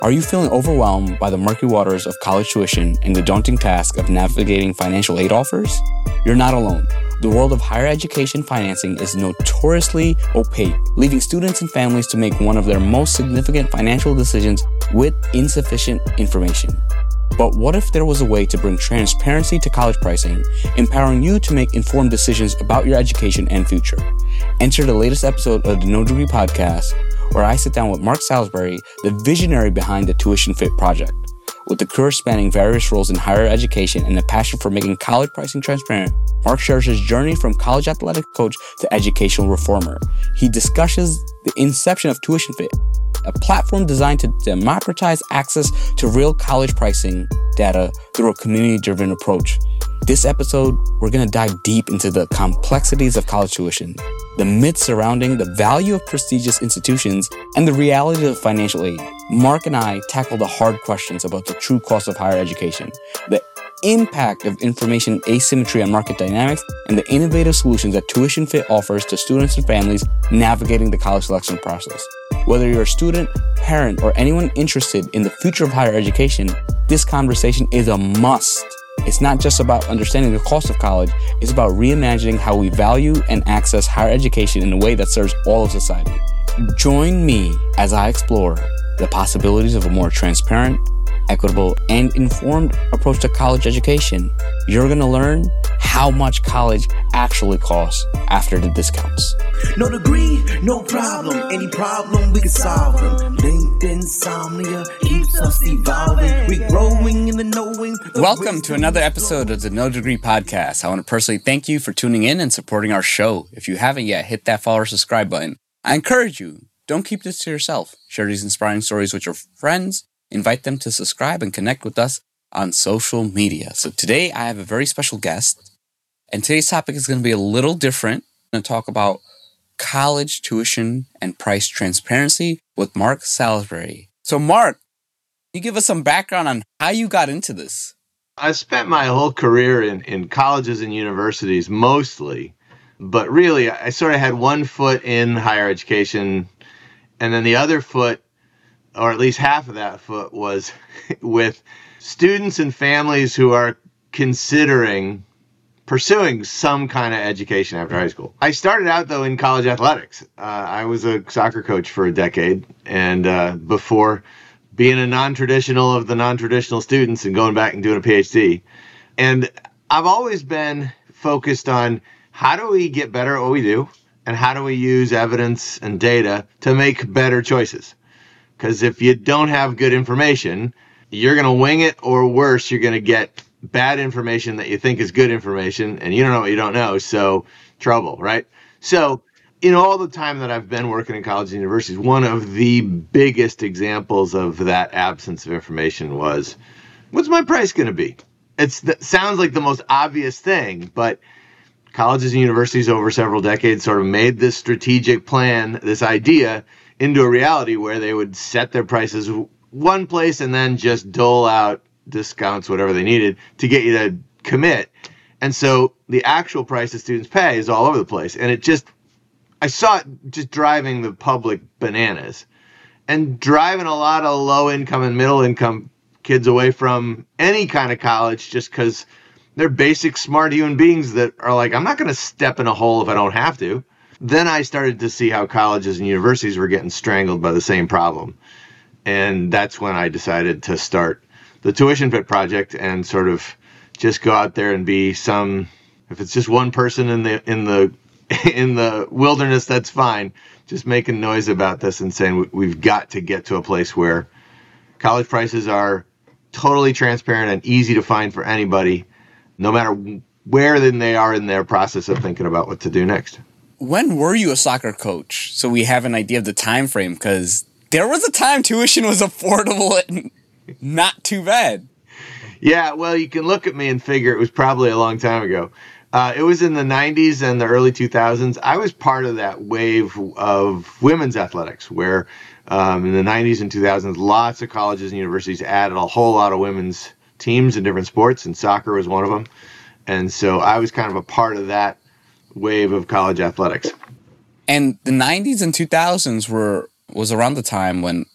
Are you feeling overwhelmed by the murky waters of college tuition and the daunting task of navigating financial aid offers? You're not alone. The world of higher education financing is notoriously opaque, leaving students and families to make one of their most significant financial decisions with insufficient information. But what if there was a way to bring transparency to college pricing, empowering you to make informed decisions about your education and future? Enter the latest episode of the No Degree Podcast, where I sit down with Mark Salisbury, the visionary behind the Tuition Fit project. With the career spanning various roles in higher education and a passion for making college pricing transparent, Mark shares his journey from college athletic coach to educational reformer. He discusses the inception of Tuition Fit, a platform designed to democratize access to real college pricing data through a community-driven approach. This episode, we're going to dive deep into the complexities of college tuition, the myths surrounding the value of prestigious institutions, and the reality of financial aid. Mark and I tackle the hard questions about the true cost of higher education, the impact of information asymmetry on market dynamics, and the innovative solutions that Tuition Fit offers to students and families navigating the college selection process. Whether you're a student, parent, or anyone interested in the future of higher education, this conversation is a must. It's not just about understanding the cost of college, it's about reimagining how we value and access higher education in a way that serves all of society. Join me as I explore the possibilities of a more transparent, equitable, and informed approach to college education. You're going to learn how much college actually costs after the discounts. No degree, no problem. Any problem, we can solve them. Linked insomnia keeps us evolving. We're growing in the knowing. Welcome to another episode of the No Degree Podcast. I want to personally thank you for tuning in and supporting our show. If you haven't yet, hit that follow or subscribe button. I encourage you, don't keep this to yourself. Share these inspiring stories with your friends. Invite them to subscribe and connect with us on social media. So today I have a very special guest, and today's topic is going to be a little different. I'm going to talk about college tuition and price transparency with Mark Salisbury. So Mark, can you give us some background on how you got into this? I spent my whole career in colleges and universities mostly, but really I sort of had one foot in higher education, and then the other foot, or at least half of that foot, was with students and families who are considering pursuing some kind of education after high school. I started out, though, in college athletics. I was a soccer coach for a decade, and before being a non-traditional of the non-traditional students and going back and doing a PhD. And I've always been focused on how do we get better at what we do, and how do we use evidence and data to make better choices. Because if you don't have good information, you're going to wing it, or worse, you're going to get bad information that you think is good information, and you don't know what you don't know, so trouble, right? So in all the time that I've been working in colleges and universities, one of the biggest examples of that absence of information was, what's my price going to be? Sounds like the most obvious thing, but colleges and universities over several decades sort of made this strategic plan, this idea, into a reality where they would set their prices one place and then just dole out discounts, whatever they needed, to get you to commit. And so the actual price that students pay is all over the place. And I saw it just driving the public bananas and driving a lot of low income and middle income kids away from any kind of college just because they're basic smart human beings that are like, I'm not going to step in a hole if I don't have to. Then I started to see how colleges and universities were getting strangled by the same problem. And that's when I decided to start the Tuition Fit project and sort of just go out there and be if it's just one person in the wilderness, that's fine. Just making noise about this and saying we've got to get to a place where college prices are totally transparent and easy to find for anybody, no matter where then they are in their process of thinking about what to do next. When were you a soccer coach? So we have an idea of the time frame, because there was a time tuition was affordable and not too bad. Yeah, well, you can look at me and figure it was probably a long time ago. It was in the 90s and the early 2000s. I was part of that wave of women's athletics where in the 90s and 2000s, lots of colleges and universities added a whole lot of women's teams in different sports, and soccer was one of them. And so I was kind of a part of that wave of college athletics. And the 90s and 2000s was around the time when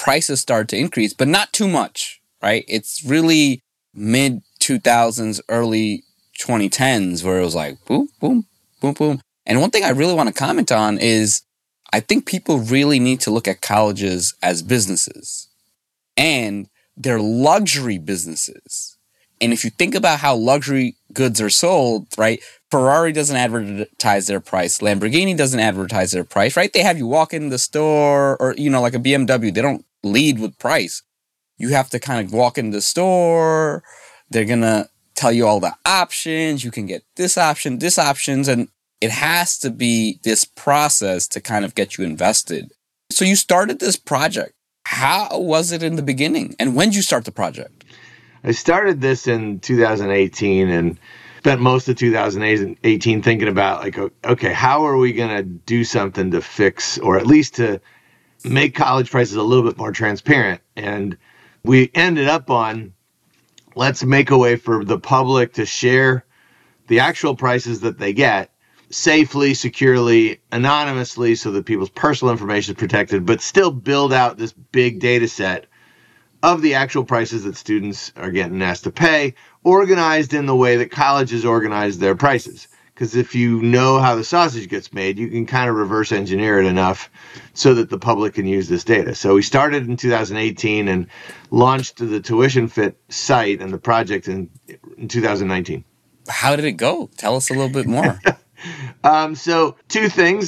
prices started to increase, but not too much, right? It's really mid 2000s, early 2010s where it was like boom, boom, boom, boom. And one thing I really want to comment on is I think people really need to look at colleges as businesses, and they're luxury businesses. And if you think about how luxury goods are sold, right? Ferrari doesn't advertise their price. Lamborghini doesn't advertise their price, right? They have you walk in the store or, like a BMW. They don't lead with price. You have to kind of walk in the store. They're going to tell you all the options. You can get this options. And it has to be this process to kind of get you invested. So you started this project. How was it in the beginning? And when did you start the project? I started this in 2018 and spent most of 2018 thinking about like, okay, how are we going to do something to fix or at least to make college prices a little bit more transparent? And we ended up on, let's make a way for the public to share the actual prices that they get safely, securely, anonymously, so that people's personal information is protected, but still build out this big data set of the actual prices that students are getting asked to pay, organized in the way that colleges organize their prices. Because if you know how the sausage gets made, you can kind of reverse engineer it enough so that the public can use this data. So we started in 2018 and launched the Tuition Fit site and the project in 2019. How did it go? Tell us a little bit more. So two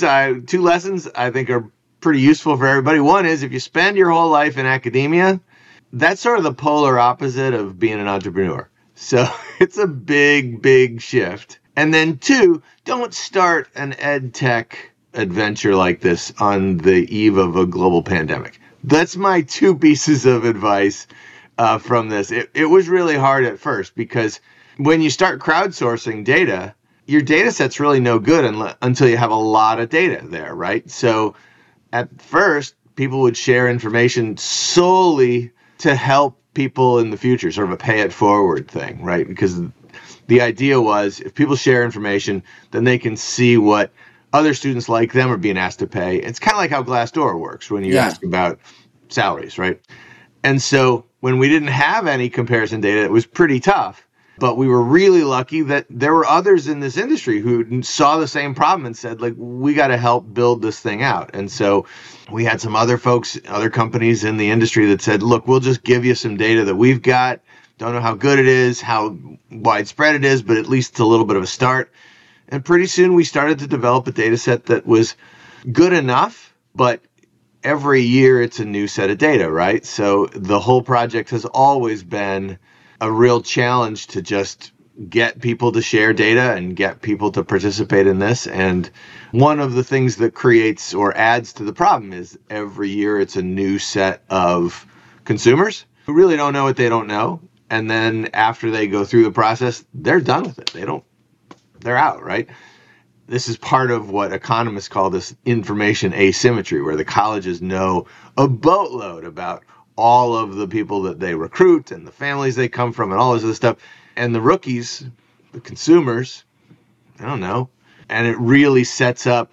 lessons I think are pretty useful for everybody. One is if you spend your whole life in academia, that's sort of the polar opposite of being an entrepreneur. So it's a big, big shift. And then two, don't start an ed tech adventure like this on the eve of a global pandemic. That's my two pieces of advice from this. It was really hard at first because when you start crowdsourcing data, your data set's really no good until you have a lot of data there, right? So at first, people would share information solely to help people in the future, sort of a pay it forward thing, right? Because the idea was if people share information, then they can see what other students like them are being asked to pay. It's kind of like how Glassdoor works when you ask about salaries, right? And so when we didn't have any comparison data, it was pretty tough. But we were really lucky that there were others in this industry who saw the same problem and said, like, we got to help build this thing out. And so we had some other folks, other companies in the industry that said, look, we'll just give you some data that we've got. Don't know how good it is, how widespread it is, but at least it's a little bit of a start. And pretty soon we started to develop a data set that was good enough, but every year it's a new set of data, right? So the whole project has always been a real challenge to just get people to share data and get people to participate in this. And one of the things that creates or adds to the problem is every year it's a new set of consumers who really don't know what they don't know. And then after they go through the process, they're done with it. They're out, right? This is part of what economists call this information asymmetry, where the colleges know a boatload about all of the people that they recruit and the families they come from and all this other stuff. And the rookies, the consumers, I don't know. And it really sets up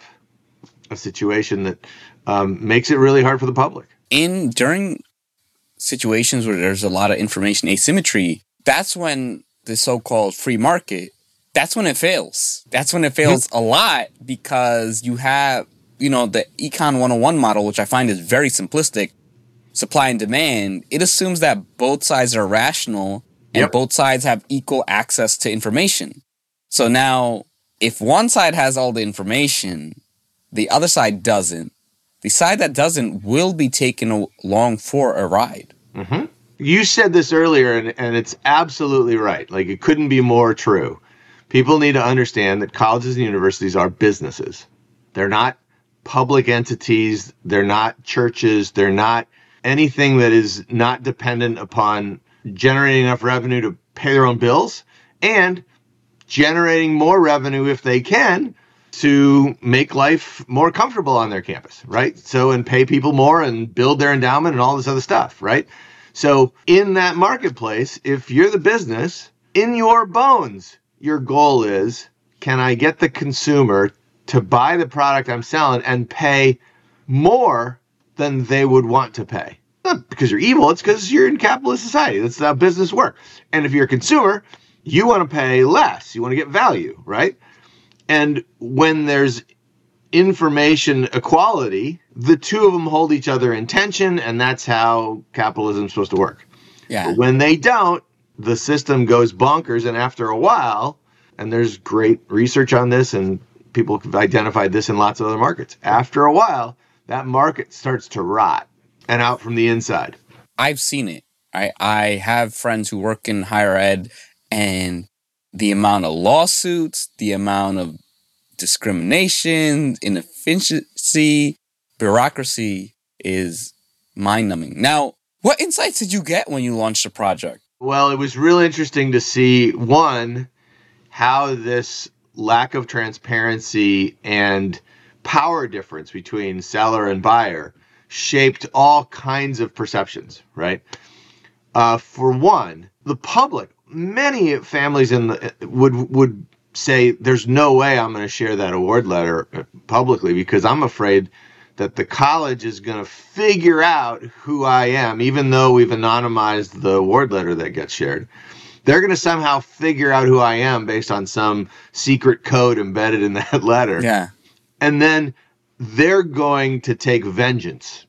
a situation that makes it really hard for the public. During situations where there's a lot of information asymmetry, that's when the so-called free market, that's when it fails. That's when it fails a lot because you have, the Econ 101 model, which I find is very simplistic, supply and demand. It assumes that both sides are rational and both sides have equal access to information. So now, if one side has all the information, the other side doesn't, the side that doesn't will be taken along for a ride. Mm-hmm. You said this earlier, and it's absolutely right. Like, it couldn't be more true. People need to understand that colleges and universities are businesses. They're not public entities. They're not churches. They're not anything that is not dependent upon generating enough revenue to pay their own bills and generating more revenue if they can to make life more comfortable on their campus, right? So, and pay people more and build their endowment and all this other stuff, right? So in that marketplace, if you're the business, in your bones, your goal is, can I get the consumer to buy the product I'm selling and pay more than they would want to pay? not because you're evil. It's because you're in capitalist society. That's how business works. And if you're a consumer, you want to pay less. You want to get value, right? And when there's information equality, the two of them hold each other in tension, and that's how capitalism is supposed to work. Yeah. But when they don't, the system goes bonkers, and after a while, and there's great research on this, and people have identified this in lots of other markets. After a while, that market starts to rot and out from the inside. I've seen it. I have friends who work in higher ed, and the amount of lawsuits, the amount of discrimination, inefficiency, bureaucracy is mind-numbing. Now, what insights did you get when you launched the project? Well, it was really interesting to see, one, how this lack of transparency and power difference between seller and buyer shaped all kinds of perceptions, right? For one, the public, many families would say, there's no way I'm going to share that award letter publicly because I'm afraid that the college is going to figure out who I am, even though we've anonymized the award letter that gets shared. They're going to somehow figure out who I am based on some secret code embedded in that letter. Yeah. And then they're going to take vengeance,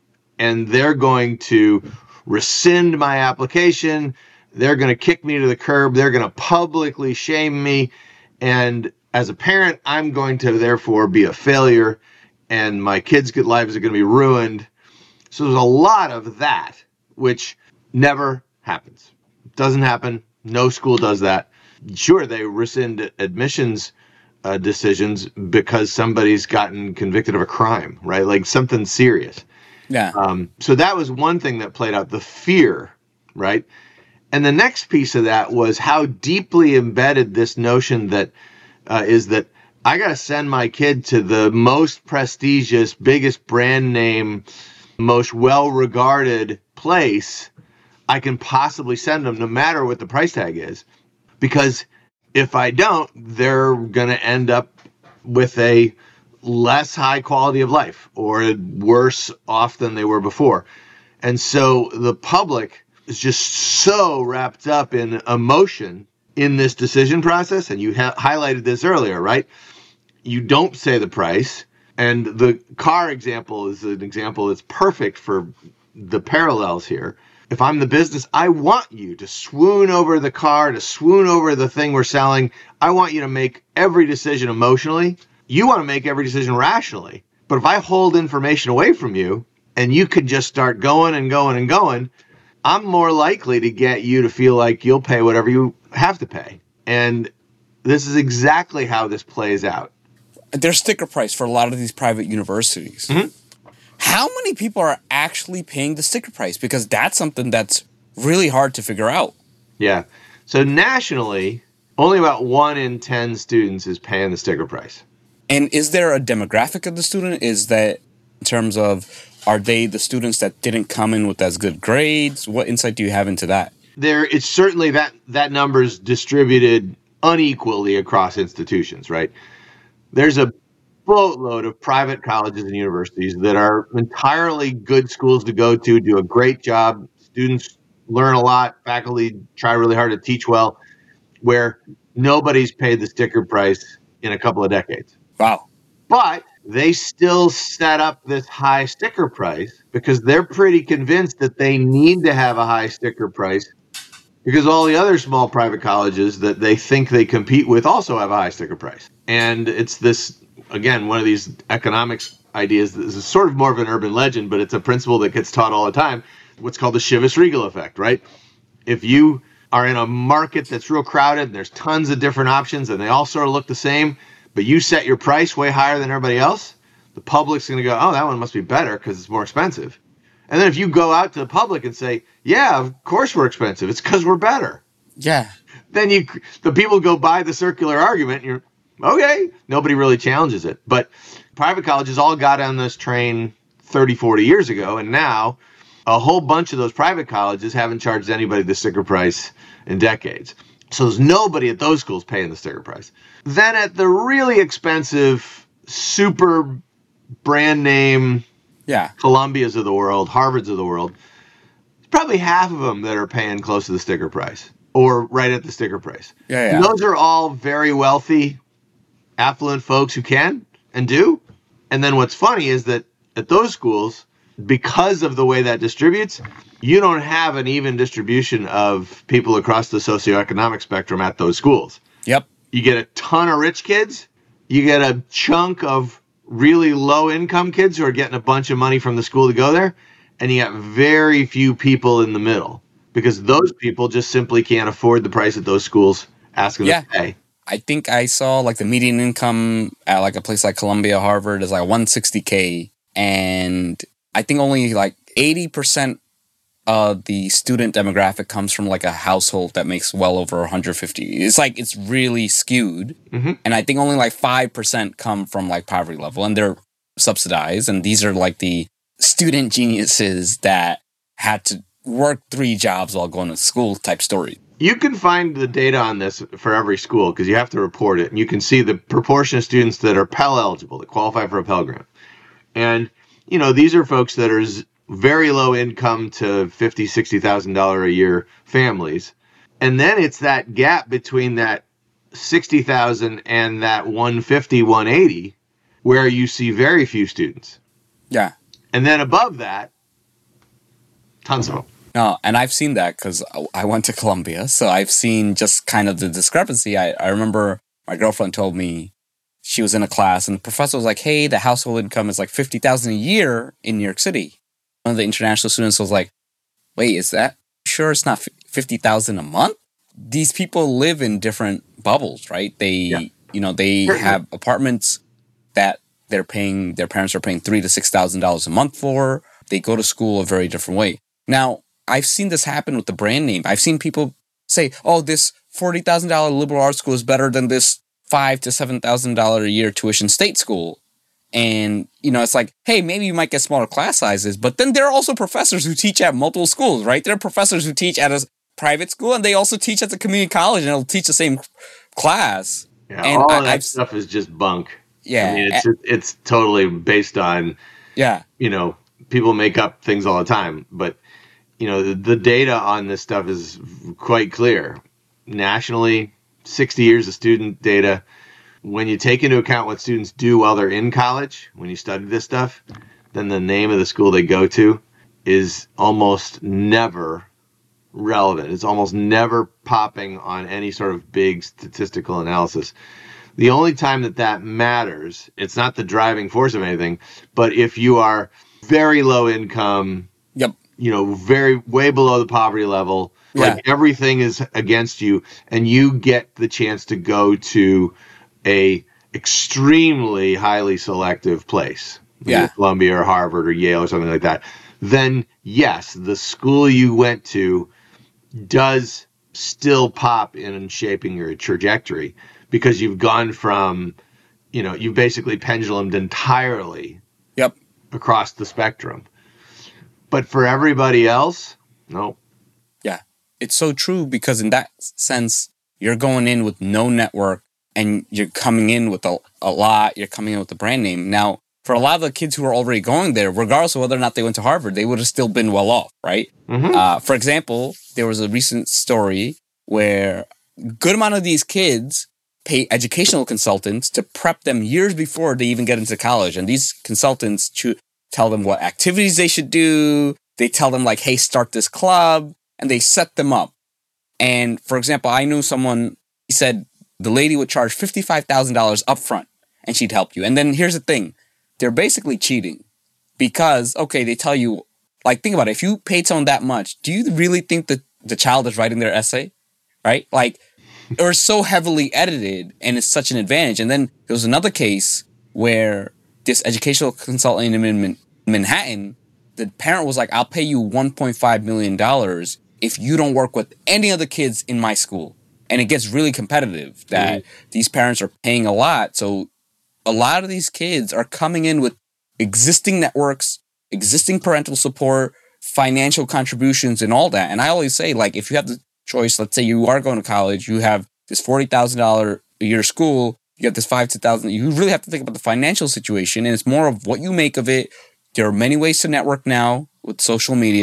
and they're going to rescind my application. They're going to kick me to the curb. They're going to publicly shame me. And as a parent, I'm going to therefore be a failure, and my kids' lives are going to be ruined. So there's a lot of that, which never happens. It doesn't happen. No school does that. Sure, they rescind admissions decisions because somebody's gotten convicted of a crime, right? Like something serious. Yeah. So that was one thing that played out, the fear, right? And the next piece of that was how deeply embedded this notion that is that I got to send my kid to the most prestigious, biggest brand name, most well-regarded place I can possibly send them, no matter what the price tag is. Because if I don't, they're going to end up with a less high quality of life or worse off than they were before. And so the public is just so wrapped up in emotion in this decision process. And you highlighted this earlier, right? You don't say the price. And the car example is an example that's perfect for the parallels here. If I'm the business, I want you to swoon over the car, to swoon over the thing we're selling. I want you to make every decision emotionally. You want to make every decision rationally. But if I hold information away from you and you could just start going and going and going, I'm more likely to get you to feel like you'll pay whatever you have to pay. And this is exactly how this plays out. There's sticker price for a lot of these private universities. Mm-hmm. How many people are actually paying the sticker price? Because that's something that's really hard to figure out. Yeah. So nationally, only about 1 in 10 students is paying the sticker price. And is there a demographic of the student? Is that in terms of, are they the students that didn't come in with as good grades? What insight do you have into that? It's certainly that number is distributed unequally across institutions, right? There's a boatload of private colleges and universities that are entirely good schools to go to, do a great job. Students learn a lot. Faculty try really hard to teach well, where nobody's paid the sticker price in a couple of decades. Wow. But they still set up this high sticker price because they're pretty convinced that they need to have a high sticker price because all the other small private colleges that they think they compete with also have a high sticker price. And it's this, again, one of these economics ideas. This is sort of more of an urban legend, but it's a principle that gets taught all the time. What's called the Chivas-Regal effect, right? If you are in a market that's real crowded and there's tons of different options and they all sort of look the same, but you set your price way higher than everybody else, the public's going to go, oh, that one must be better because it's more expensive. And then if you go out to the public and say, yeah, of course we're expensive, it's because we're better. Yeah. Then the people go buy the circular argument and you're, okay, nobody really challenges it. But private colleges all got on this train 30, 40 years ago, and now a whole bunch of those private colleges haven't charged anybody the sticker price in decades. So there's nobody at those schools paying the sticker price. Then at the really expensive, super brand name Columbias of the world, Harvards of the world, probably half of them that are paying close to the sticker price or right at the sticker price. Yeah. And those are all very wealthy, affluent folks who can and do. And then what's funny is that at those schools, because of the way that distributes, you don't have an even distribution of people across the socioeconomic spectrum at those schools. Yep. You get a ton of rich kids. You get a chunk of really low-income kids who are getting a bunch of money from the school to go there. And you got very few people in the middle because those people just simply can't afford the price that those schools ask them to pay. I think I saw like the median income at like a place like Columbia, Harvard is like $160K. And I think only like 80% of the student demographic comes from like a household that makes well over 150. It's like, it's really skewed. Mm-hmm. And I think only like 5% come from like poverty level and they're subsidized. And these are like the student geniuses that had to work 3 jobs while going to school type story. You can find the data on this for every school because you have to report it. And you can see the proportion of students that are Pell eligible, that qualify for a Pell Grant. And, you know, these are folks that are very low income to $50,000, $60,000 a year families. And then it's that gap between that 60,000 and that 150, 180 where you see very few students. Yeah. And then above that, tons of them. No, and I've seen that because I went to Columbia, so I've seen just kind of the discrepancy. I remember my girlfriend told me she was in a class and the professor was like, hey, the household income is like $50,000 a year in New York City. One of the international students was like, wait, is that sure it's not $50,000 a month? These people live in different bubbles, right? They have apartments that their parents are paying $3,000 to $6,000 a month for. They go to school a very different way. Now, I've seen this happen with the brand name. I've seen people say, oh, this $40,000 liberal arts school is better than this $5,000 to $7,000 a year tuition state school. And, you know, it's like, hey, maybe you might get smaller class sizes, but then there are also professors who teach at multiple schools, right? There are professors who teach at a private school and they also teach at the community college and they'll teach the same class. Yeah, and all of that stuff is just bunk. Yeah. I mean, it's totally based on, you know, people make up things all the time, but you know, the data on this stuff is quite clear. Nationally, 60 years of student data. When you take into account what students do while they're in college, when you study this stuff, then the name of the school they go to is almost never relevant. It's almost never popping on any sort of big statistical analysis. The only time that matters, it's not the driving force of anything, but if you are very low income, you know, way below the poverty level, like everything is against you, and you get the chance to go to a extremely highly selective place, like Columbia or Harvard or Yale or something like that, then yes, the school you went to does still pop in shaping your trajectory because you've gone from, you know, you've basically pendulumed entirely across the spectrum. But for everybody else, no. Yeah, it's so true because in that sense, you're going in with no network and you're coming in with a lot. You're coming in with the brand name. Now, for a lot of the kids who are already going there, regardless of whether or not they went to Harvard, they would have still been well off, right? Mm-hmm. For example, there was a recent story where a good amount of these kids pay educational consultants to prep them years before they even get into college. And these consultants tell them what activities they should do. They tell them like, hey, start this club, and they set them up. And for example, I knew someone, he said the lady would charge $55,000 up front and she'd help you. And then here's the thing. They're basically cheating because, okay, they tell you, like, think about it. If you paid someone that much, do you really think that the child is writing their essay? Right? Like, or so heavily edited and it's such an advantage. And then there was another case where this educational consultant in Manhattan, the parent was like, I'll pay you $1.5 million if you don't work with any other kids in my school. And it gets really competitive that these parents are paying a lot. So a lot of these kids are coming in with existing networks, existing parental support, financial contributions, and all that. And I always say, like, if you have the choice, let's say you are going to college, you have this $40,000 a year school, you have this $5,000, you really have to think about the financial situation, and it's more of what you make of it. There are many ways to network now with social media.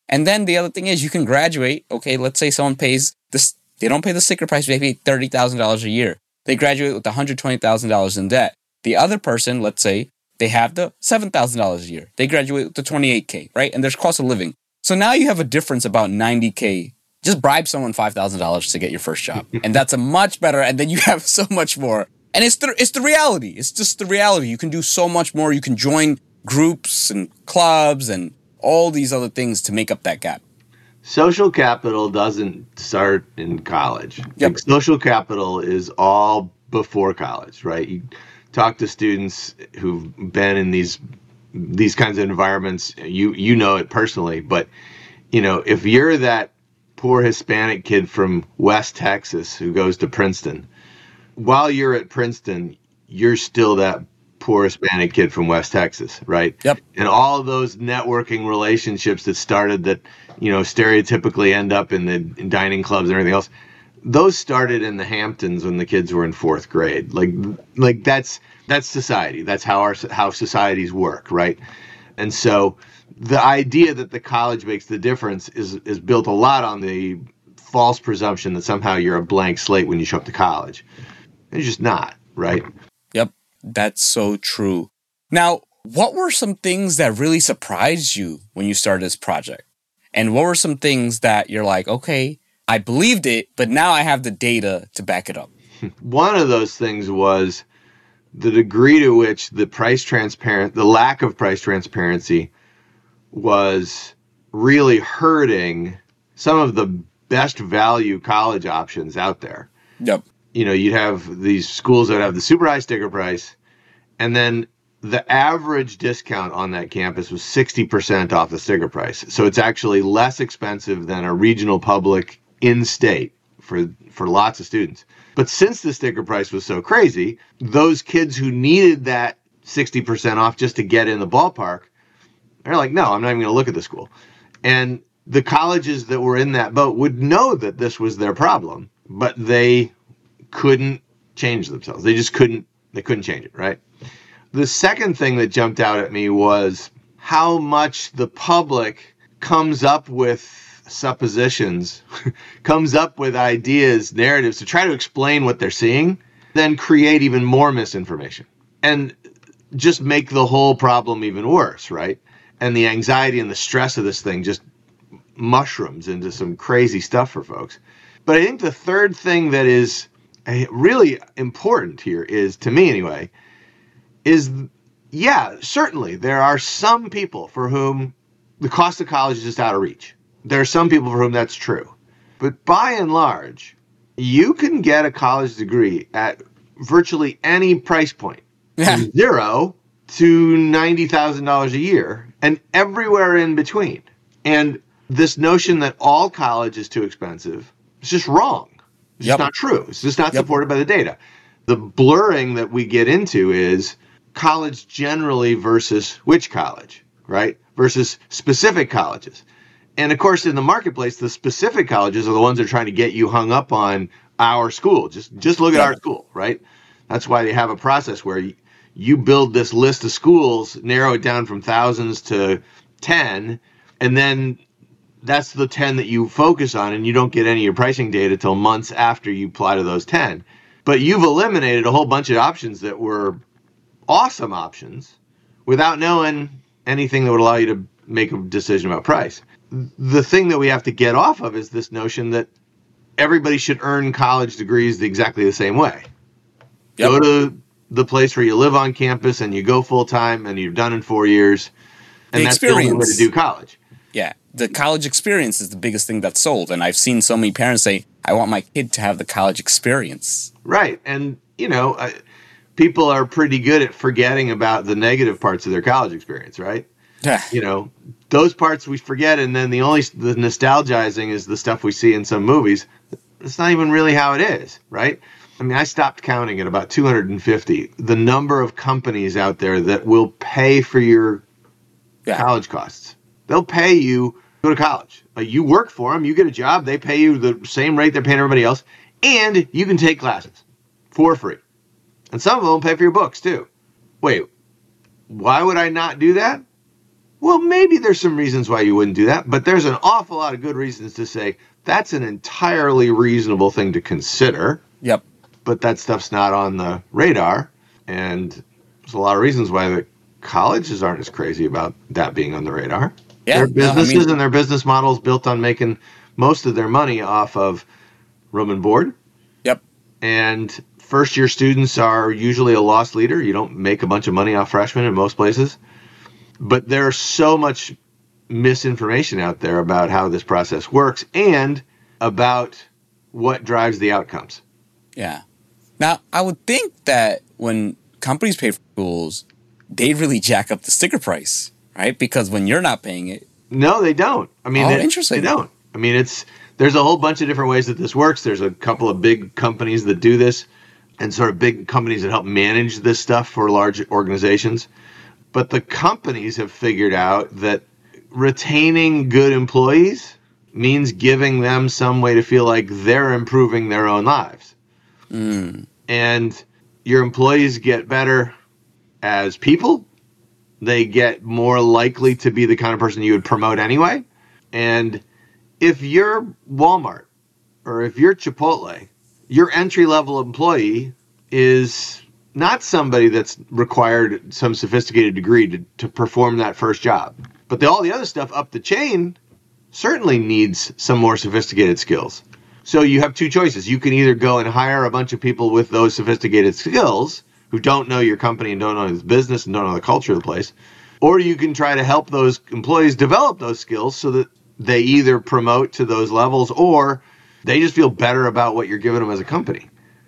And then the other thing is you can graduate. Okay, let's say someone pays this. They don't pay the sticker price. They pay $30,000 a year. They graduate with $120,000 in debt. The other person, let's say, they have the $7,000 a year. They graduate with the $28K, right? And there's cost of living. So now you have a difference about $90K. Just bribe someone $5,000 to get your first job. And that's a much better, and then you have so much more. And it's the reality. It's just the reality. You can do so much more. You can join groups and clubs and all these other things to make up that gap. Social capital doesn't start in college. Yep. Like, social capital is all before college, right? You talk to students who've been in these kinds of environments. You know it personally, but if you're that poor Hispanic kid from West Texas who goes to Princeton, while you're at Princeton, you're still that poor Hispanic kid from West Texas, right? Yep. And all of those networking relationships that started that, stereotypically end up in dining clubs and everything else, those started in the Hamptons when the kids were in fourth grade. Like that's society. That's how societies work, right? And so the idea that the college makes the difference is built a lot on the false presumption that somehow you're a blank slate when you show up to college. It's just not, right? Yep. That's so true. Now, what were some things that really surprised you when you started this project? And what were some things that you're like, okay, I believed it, but now I have the data to back it up? One of those things was the degree to which the lack of price transparency was really hurting some of the best value college options out there. Yep. You'd have these schools that have the super high sticker price, and then the average discount on that campus was 60% off the sticker price. So it's actually less expensive than a regional public in-state for lots of students. But since the sticker price was so crazy, those kids who needed that 60% off just to get in the ballpark, they're like, no, I'm not even going to look at the school. And the colleges that were in that boat would know that this was their problem, but they couldn't change themselves. They couldn't change it, right? The second thing that jumped out at me was how much the public comes up with suppositions, comes up with ideas, narratives to try to explain what they're seeing, then create even more misinformation and just make the whole problem even worse, right? And the anxiety and the stress of this thing just mushrooms into some crazy stuff for folks. But I think the third thing that is really important here is, to me anyway, is, yeah, certainly there are some people for whom the cost of college is just out of reach. There are some people for whom that's true. But by and large, you can get a college degree at virtually any price point, from $0 to $90,000 a year, and everywhere in between. And this notion that all college is too expensive is just wrong. It's just not true. It's just not supported by the data. The blurring that we get into is college generally versus which college, right? Versus specific colleges. And of course, in the marketplace, the specific colleges are the ones that are trying to get you hung up on our school. Just look at our school, right? That's why they have a process where you build this list of schools, narrow it down from thousands to 10, and then that's the 10 that you focus on, and you don't get any of your pricing data till months after you apply to those 10. But you've eliminated a whole bunch of options that were awesome options without knowing anything that would allow you to make a decision about price. The thing that we have to get off of is this notion that everybody should earn college degrees exactly the same way. Yep. Go to the place where you live on campus and you go full time and you're done in 4 years. And that's the only way to do college. Yeah. The college experience is the biggest thing that's sold. And I've seen so many parents say, I want my kid to have the college experience. Right. And, people are pretty good at forgetting about the negative parts of their college experience, right? Yeah. Those parts we forget, and then the nostalgizing is the stuff we see in some movies. It's not even really how it is, right? I mean, I stopped counting at about 250, the number of companies out there that will pay for your college costs. They'll pay you to go to college. You work for them, you get a job, they pay you the same rate they're paying everybody else, and you can take classes for free. And some of them will pay for your books, too. Wait, why would I not do that? Well, maybe there's some reasons why you wouldn't do that, but there's an awful lot of good reasons to say that's an entirely reasonable thing to consider. Yep. But that stuff's not on the radar. And there's a lot of reasons why the colleges aren't as crazy about that being on the radar. Yeah, their businesses and their business models built on making most of their money off of room and board. Yep. And first-year students are usually a loss leader. You don't make a bunch of money off freshmen in most places. But there's so much misinformation out there about how this process works and about what drives the outcomes. Yeah. Now, I would think that when companies pay for schools, they really jack up the sticker price, right? Because when you're not paying it. No, they don't. I mean, interesting. They don't. I mean, there's a whole bunch of different ways that this works. There's a couple of big companies that do this and sort of big companies that help manage this stuff for large organizations. But the companies have figured out that retaining good employees means giving them some way to feel like they're improving their own lives. And your employees get better as people. They get more likely to be the kind of person you would promote anyway. And if you're Walmart or if you're Chipotle, your entry-level employee is not somebody that's required some sophisticated degree to perform that first job. But all the other stuff up the chain certainly needs some more sophisticated skills. So you have two choices. You can either go and hire a bunch of people with those sophisticated skills who don't know your company and don't know this business and don't know the culture of the place, or you can try to help those employees develop those skills so that they either promote to those levels or they just feel better about what you're giving them as a company.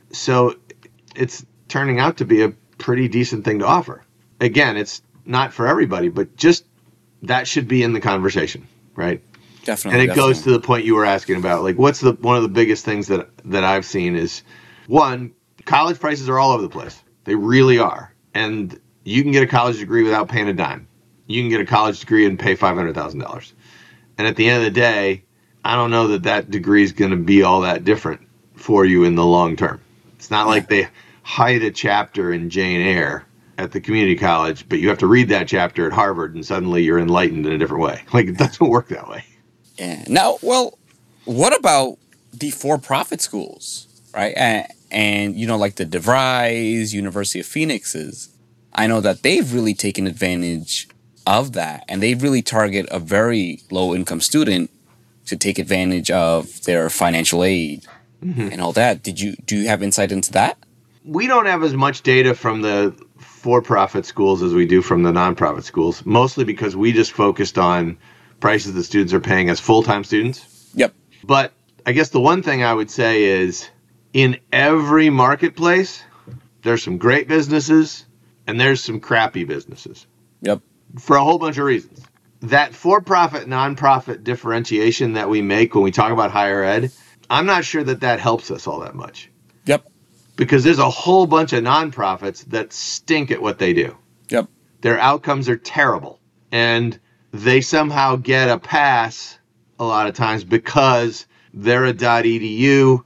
So it's turning out to be a pretty decent thing to offer. Again, it's not for everybody, but just that should be in the conversation, right? Definitely. And it goes to the point you were asking about, like, what's one of the biggest things that I've seen is, one, college prices are all over the place. They really are. And you can get a college degree without paying a dime. You can get a college degree and pay $500,000. And at the end of the day, I don't know that degree is going to be all that different for you in the long term. It's not like they hide a chapter in Jane Eyre at the community college, but you have to read that chapter at Harvard and suddenly you're enlightened in a different way. Like, it doesn't work that way. Yeah. Now, well, what about the for-profit schools, right? And you know, like the DeVrys, University of Phoenix's. I know that they've really taken advantage of that, and they really target a very low-income student to take advantage of their financial aid and all that. Do you have insight into that? We don't have as much data from the for-profit schools as we do from the nonprofit schools, mostly because we just focused on prices the students are paying as full-time students. Yep. But I guess the one thing I would say is in every marketplace, there's some great businesses and there's some crappy businesses. Yep. For a whole bunch of reasons. That for-profit, nonprofit differentiation that we make when we talk about higher ed, I'm not sure that helps us all that much. Yep. Because there's a whole bunch of nonprofits that stink at what they do. Yep. Their outcomes are terrible. And they somehow get a pass a lot of times because they're a .edu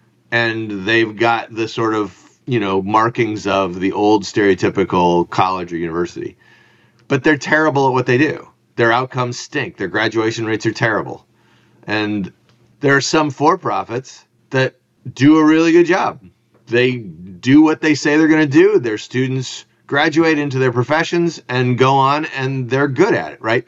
and they've got the sort of, markings of the old stereotypical college or university. But they're terrible at what they do. Their outcomes stink. Their graduation rates are terrible. And there are some for-profits that do a really good job. They do what they say they're going to do. Their students graduate into their professions and go on, and they're good at it, right?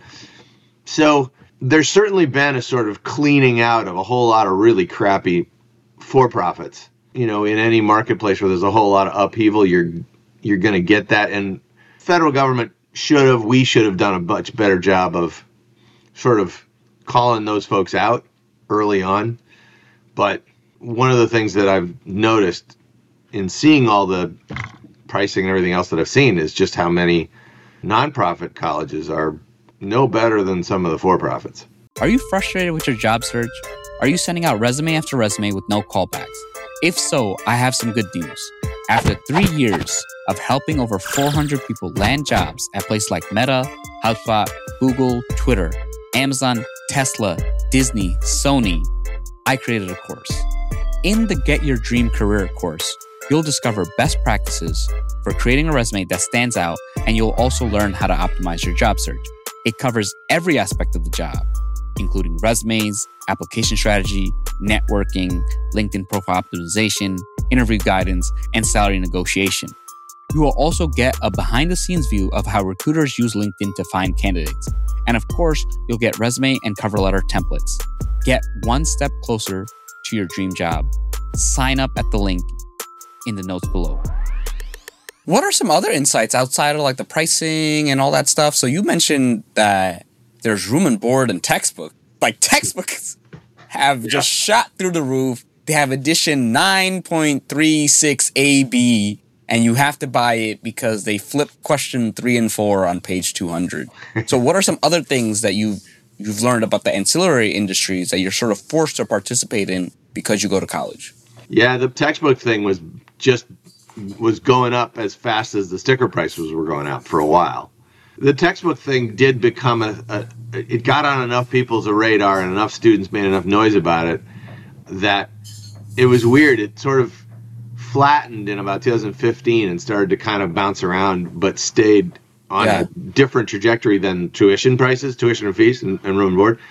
So there's certainly been a sort of cleaning out of a whole lot of really crappy for-profits. In any marketplace where there's a whole lot of upheaval, you're going to get that. And federal government we should have done a much better job of sort of calling those folks out early on. But one of the things that I've noticed in seeing all the pricing and everything else that I've seen is just how many nonprofit colleges are no better than some of the for-profits. Are you frustrated with your job search? Are you sending out resume after resume with no callbacks? If so, I have some good news. After 3 years of helping over 400 people land jobs at places like Meta, HubSpot, Google, Twitter, Amazon, Tesla, Disney, Sony, I created a course. In the Get Your Dream Career course, you'll discover best practices for creating a resume that stands out, and you'll also learn how to optimize your job search. It covers every aspect of the job, including resumes, application strategy, networking, LinkedIn profile optimization, interview guidance, and salary negotiation. You will also get a behind-the-scenes view of how recruiters use LinkedIn to find candidates. And of course, you'll get resume and cover letter templates. Get one step closer to your dream job. Sign up at the link in the notes below. What are some other insights outside of like the pricing and all that stuff? So you mentioned that there's room and board and textbook. Like textbooks have just shot through the roof. They have edition 9.36 AB, and you have to buy it because they flip question 3 and 4 on page 200. So what are some other things that you've learned about the ancillary industries that you're sort of forced to participate in because you go to college? Yeah, the textbook thing was going up as fast as the sticker prices were going up for a while. The textbook thing did become it got on enough people's radar and enough students made enough noise about it that it was weird. It sort of flattened in about 2015 and started to kind of bounce around, but stayed on a different trajectory than tuition prices, tuition and fees, and room and board.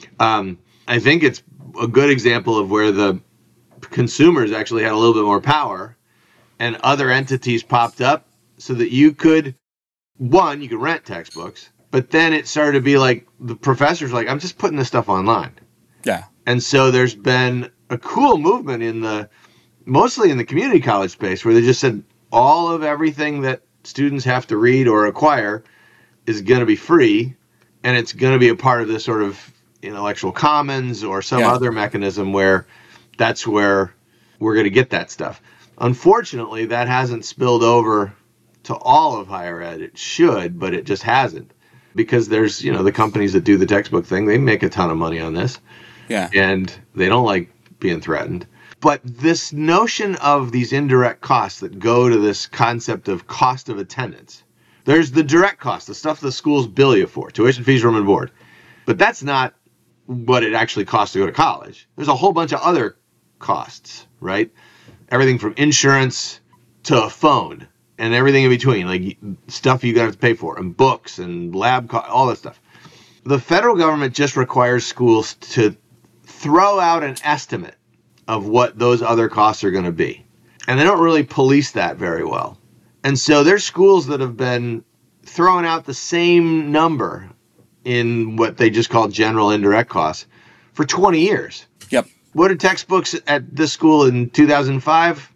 I think it's a good example of where the consumers actually had a little bit more power and other entities popped up so that you could rent textbooks, but then it started to be like the professors were like, I'm just putting this stuff online. Yeah. And so there's been a cool movement mostly in the community college space where they just said all of everything that students have to read or acquire is going to be free, and it's going to be a part of this sort of intellectual commons or some other mechanism where that's where we're going to get that stuff. Unfortunately, that hasn't spilled over to all of higher ed. It should, but it just hasn't, because there's, the companies that do the textbook thing, they make a ton of money on this. Yeah. And they don't like being threatened. But this notion of these indirect costs that go to this concept of cost of attendance, there's the direct cost, the stuff the schools bill you for, tuition, fees, room and board. But that's not what it actually costs to go to college. There's a whole bunch of other costs, right? Everything from insurance to a phone and everything in between, like stuff you have to pay for, and books and lab costs, all that stuff. The federal government just requires schools to throw out an estimate of what those other costs are going to be. And they don't really police that very well. And so there's schools that have been throwing out the same number in what they just call general indirect costs for 20 years. Yep. What are textbooks at this school in 2005?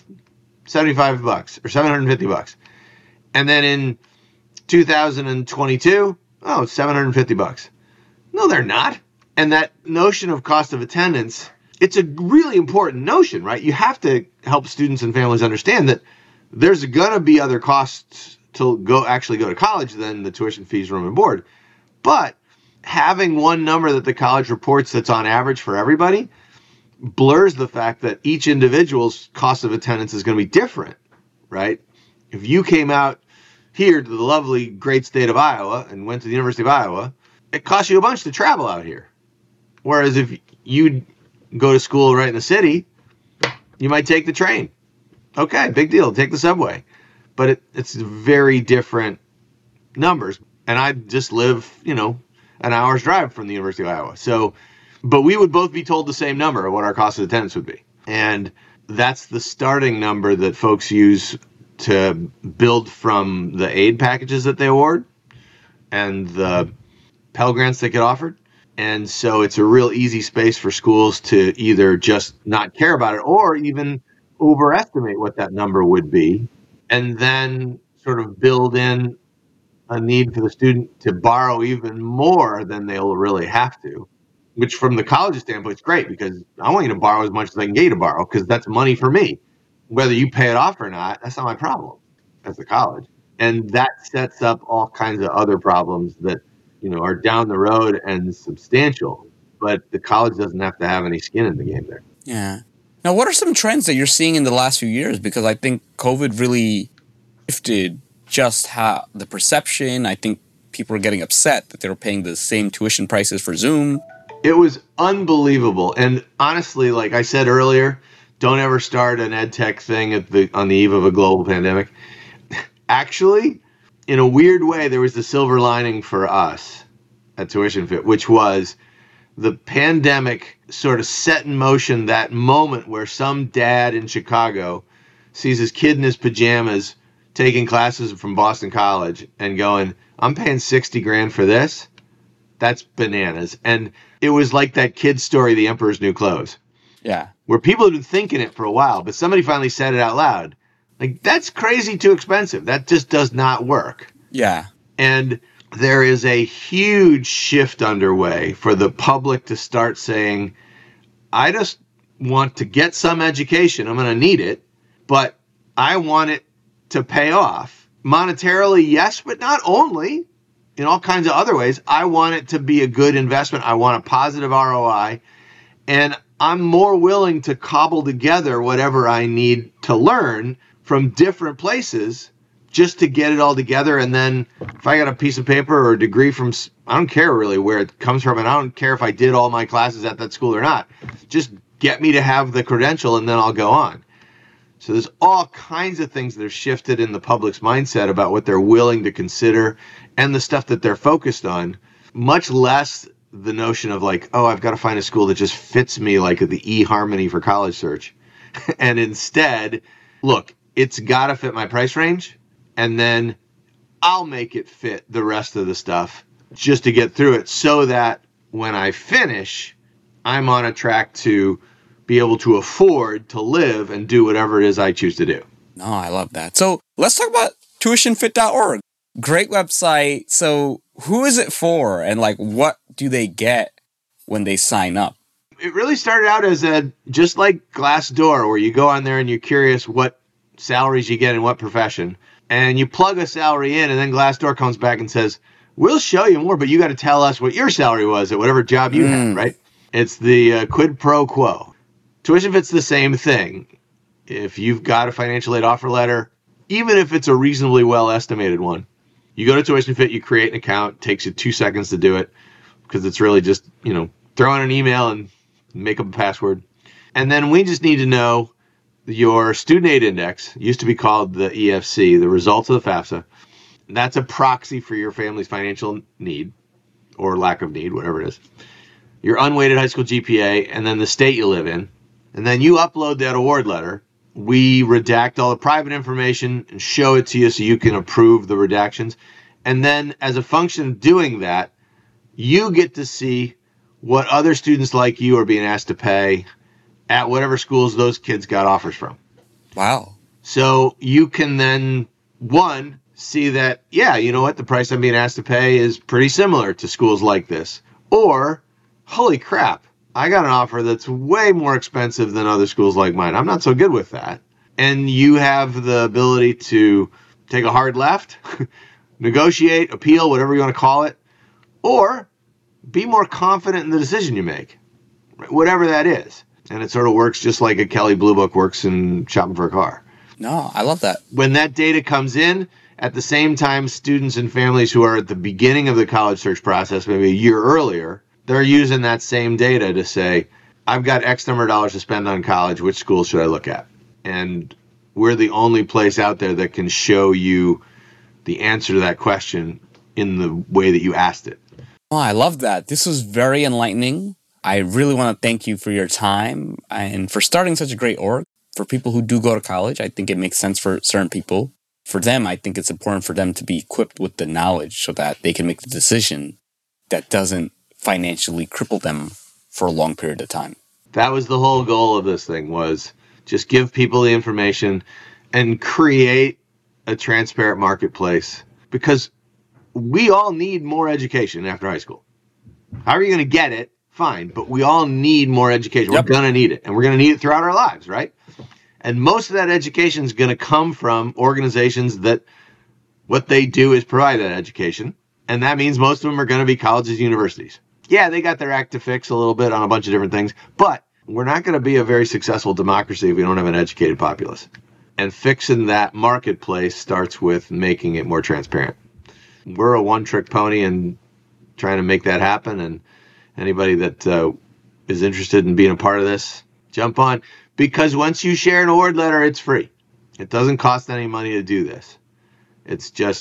$75 or $750. And then in 2022, $750. No, they're not. And that notion of cost of attendance, it's a really important notion, right? You have to help students and families understand that there's going to be other costs to go to college than the tuition, fees, room, and board. But having one number that the college reports that's on average for everybody blurs the fact that each individual's cost of attendance is going to be different, right? If you came out here to the lovely, great state of Iowa and went to the University of Iowa, it costs you a bunch to travel out here. Whereas if you go to school right in the city, you might take the train. Okay, big deal. Take the subway. But it's very different numbers. And I just live, an hour's drive from the University of Iowa. So, but we would both be told the same number of what our cost of attendance would be. And that's the starting number that folks use to build from the aid packages that they award and the Pell Grants that get offered. And so it's a real easy space for schools to either just not care about it or even overestimate what that number would be, and then sort of build in a need for the student to borrow even more than they'll really have to, which from the college's standpoint is great, because I want you to borrow as much as I can get you to borrow, because that's money for me. Whether you pay it off or not, that's not my problem as the college. And that sets up all kinds of other problems that are down the road and substantial, but the college doesn't have to have any skin in the game there. Yeah. Now, what are some trends that you're seeing in the last few years? Because I think COVID really shifted just how the perception. I think people are getting upset that they were paying the same tuition prices for Zoom. It was unbelievable. And honestly, like I said earlier, don't ever start an ed tech thing on the eve of a global pandemic. Actually, in a weird way, there was the silver lining for us at Tuition Fit, which was the pandemic sort of set in motion that moment where some dad in Chicago sees his kid in his pajamas taking classes from Boston College and going, I'm paying 60 grand for this. That's bananas. And it was like that kid's story, The Emperor's New Clothes. Yeah. Where people had been thinking it for a while, but somebody finally said it out loud. Like, that's crazy too expensive. That just does not work. Yeah. And there is a huge shift underway for the public to start saying, I just want to get some education. I'm going to need it, but I want it to pay off. Monetarily, yes, but not only. In all kinds of other ways, I want it to be a good investment. I want a positive ROI. And I'm more willing to cobble together whatever I need to learn from different places just to get it all together. And then if I got a piece of paper or a degree from, I don't care really where it comes from, and I don't care if I did all my classes at that school or not. Just get me to have the credential, and then I'll go on. So there's all kinds of things that have shifted in the public's mindset about what they're willing to consider and the stuff that they're focused on, much less the notion of like, oh, I've got to find a school that just fits me like the eHarmony for college search. And instead, look, it's got to fit my price range, and then I'll make it fit the rest of the stuff just to get through it so that when I finish, I'm on a track to be able to afford to live and do whatever it is I choose to do. No, I love that. So let's talk about tuitionfit.org. Great website. So who is it for, and like what do they get when they sign up? It really started out as just like Glassdoor, where you go on there and you're curious what salaries you get in what profession, and you plug a salary in, and then Glassdoor comes back and says, we'll show you more, but you got to tell us what your salary was at whatever job you had, right? It's the quid pro quo. Tuition Fit's the same thing. If you've got a financial aid offer letter, even if it's a reasonably well estimated one, you go to Tuition Fit, you create an account. It takes you 2 seconds to do it because it's really just, throw in an email and make up a password. And then we just need to know your student aid index, used to be called the EFC, the results of the FAFSA. That's a proxy for your family's financial need or lack of need, whatever it is. Your unweighted high school GPA, and then the state you live in. And then you upload that award letter. We redact all the private information and show it to you so you can approve the redactions. And then as a function of doing that, you get to see what other students like you are being asked to pay at whatever schools those kids got offers from. Wow. So you can then, one, see that, yeah, you know what, the price I'm being asked to pay is pretty similar to schools like this. Or, holy crap, I got an offer that's way more expensive than other schools like mine. I'm not so good with that. And you have the ability to take a hard left, negotiate, appeal, whatever you want to call it, or be more confident in the decision you make, whatever that is. And it sort of works just like a Kelley Blue Book works in shopping for a car. No, I love that. When that data comes in, at the same time, students and families who are at the beginning of the college search process, maybe a year earlier, they're using that same data to say, I've got X number of dollars to spend on college. Which school should I look at? And we're the only place out there that can show you the answer to that question in the way that you asked it. Oh, I love that. This was very enlightening. I really want to thank you for your time and for starting such a great org. For people who do go to college, I think it makes sense for certain people. For them, I think it's important for them to be equipped with the knowledge so that they can make the decision that doesn't financially cripple them for a long period of time. That was the whole goal of this thing, was just give people the information and create a transparent marketplace, because we all need more education after high school. How are you going to get it? Fine, but we all need more education. Yep. We're going to need it, and we're going to need it throughout our lives, right? And most of that education is going to come from organizations that what they do is provide that education, and that means most of them are going to be colleges and universities. Yeah, they got their act to fix a little bit on a bunch of different things, but we're not going to be a very successful democracy if we don't have an educated populace. And fixing that marketplace starts with making it more transparent. We're a one-trick pony and trying to make that happen, and anybody that is interested in being a part of this, jump on. Because once you share an award letter, it's free. It doesn't cost any money to do this. It's just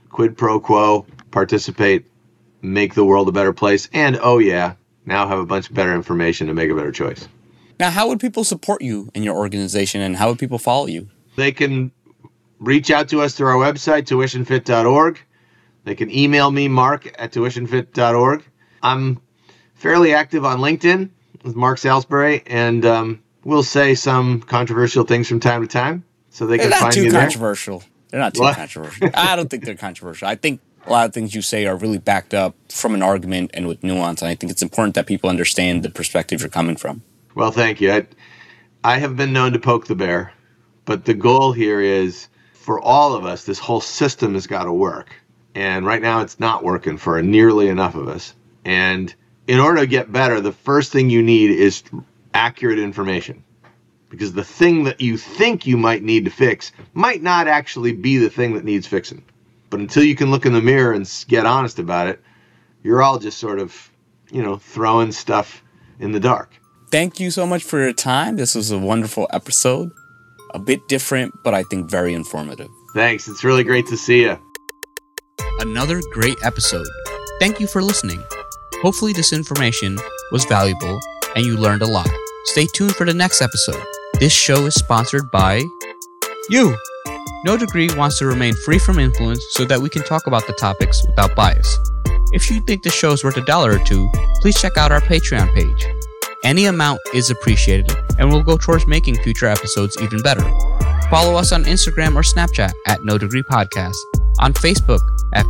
quid pro quo, participate, make the world a better place, and now have a bunch of better information to make a better choice. Now, how would people support you and your organization, and how would people follow you? They can reach out to us through our website, tuitionfit.org. They can email me, mark@tuitionfit.org. I'm fairly active on LinkedIn with Mark Salisbury, and we'll say some controversial things from time to time, so they can find me there. They're not too controversial. They're not too controversial. I don't think they're controversial. I think a lot of things you say are really backed up from an argument and with nuance, and I think it's important that people understand the perspective you're coming from. Well, thank you. I have been known to poke the bear, but the goal here is for all of us, this whole system has got to work. And right now it's not working for nearly enough of us. And in order to get better, the first thing you need is accurate information. Because the thing that you think you might need to fix might not actually be the thing that needs fixing. But until you can look in the mirror and get honest about it, you're all just sort of, throwing stuff in the dark. Thank you so much for your time. This was a wonderful episode. A bit different, but I think very informative. Thanks. It's really great to see you. Another great episode. Thank you for listening. Hopefully this information was valuable and you learned a lot. Stay tuned for the next episode. This show is sponsored by you. No Degree wants to remain free from influence so that we can talk about the topics without bias. If you think the show is worth $1 or $2, please check out our Patreon page. Any amount is appreciated and will go towards making future episodes even better. Follow us on Instagram or Snapchat at No Degree Podcast, on Facebook at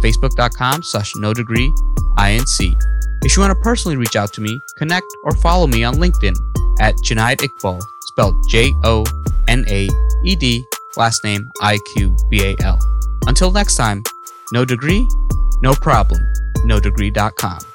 facebook.com/NoDegreeINC. If you want to personally reach out to me, connect or follow me on LinkedIn at Junaid Iqbal, spelled Jonaed, last name Iqbal. Until next time, no degree, no problem, nodegree.com.